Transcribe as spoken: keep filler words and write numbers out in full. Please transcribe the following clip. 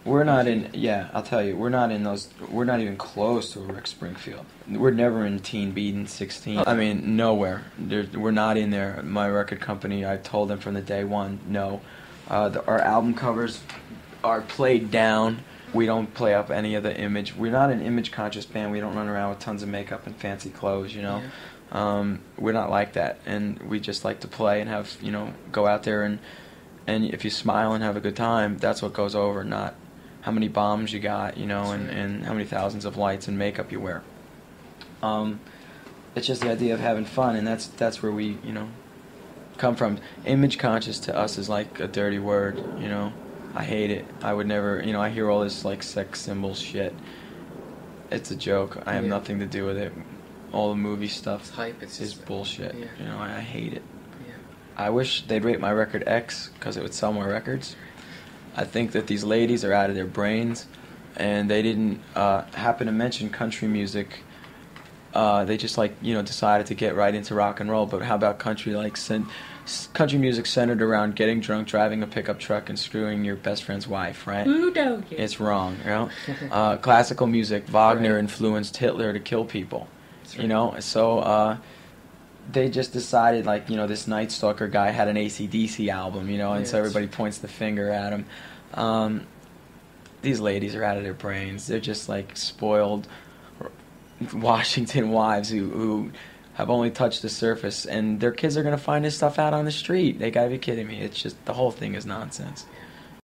We're not in. Yeah, I'll tell you, we're not in those. We're not even close to a Rick Springfield. We're never in Teen Beat and sixteen. I mean, nowhere. There, we're not in there. My record company, I told them from the day one, no. Uh, the, our album covers are played down. We don't play up any of the image. We're not an image-conscious band. We don't run around with tons of makeup and fancy clothes, you know. Yeah. Um, we're not like that, and we just like to play and have, you know, go out there and and if you smile and have a good time, that's what goes over, not how many bombs you got, you know, and, and how many thousands of lights and makeup you wear. Um, it's just the idea of having fun, and that's that's where we, you know, come from. Image conscious to us is like a dirty word, you know. I hate it. I would never, you know, I hear all this like sex symbol shit. It's a joke. I have Yeah. nothing to do with it. All the movie stuff It's hype. It's is just bullshit. Yeah. You know, I, I hate it. Yeah. I wish they'd rate my record X because it would sell more records. I think that these ladies are out of their brains, and they didn't uh, happen to mention country music. Uh, they just like you know decided to get right into rock and roll. But how about country like cen- country music centered around getting drunk, driving a pickup truck, and screwing your best friend's wife? Right? Ooh, doggy. It's wrong. You know, uh, classical music. Wagner Right. influenced Hitler to kill people. That's You right. know, so. Uh, they just decided, like, you know, this Night Stalker guy had an A C D C album, you know, and Yeah, so it's- everybody points the finger at him. Um, these ladies are out of their brains. They're just, like, spoiled Washington wives who, who have only touched the surface, and their kids are going to find this stuff out on the street. They got to be kidding me. It's just, the whole thing is nonsense. Yeah.